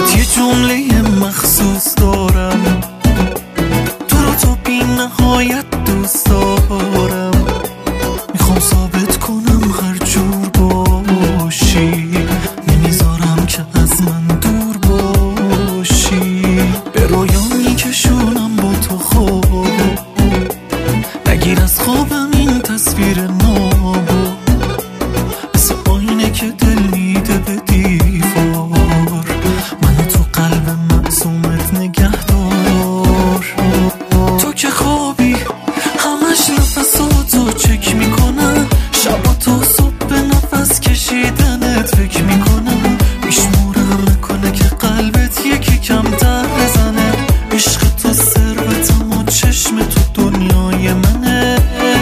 برات یه جمله مخصوص دارم، تو رو تا بی نهایت دوست دارم. میخوام ثابت کنم هر جور باشی، نمیذارم که از من دور باشی. به رویا میکشونم با تو خواب، نگیر از خوابم این تصویر نابو، مثل آینه که دل میده به دیوار. منو تو قلب معصومت نگه دار. تو که خوابی همش نفساتو چک میکنم، شبا تا صبح به نفس کشیدنت فکر میکنم. میشمورم نکنه که قلبت یکی کمتر بزنه. عشق تو ثروتم و چشم تو دنیای منه.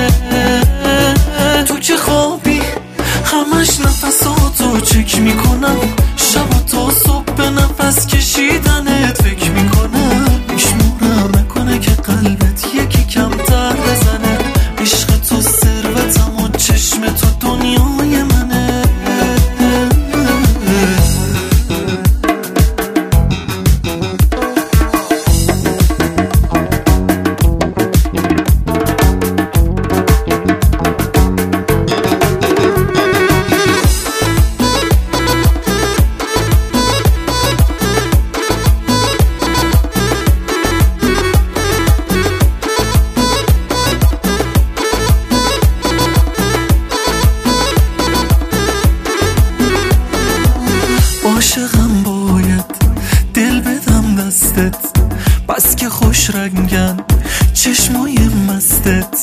تو که خوابی همش نفساتو چک میکنم، شبا تا صبح به نفس کشیدنت فکر میکنم. میشمورم نکنه که قلبت یکی کمتر بزنه. عشق تو ثروتم و چشم تو دنیای منه. عاشقم باید دل بدم دستت، بس که خوش رنگن چشمای مستت.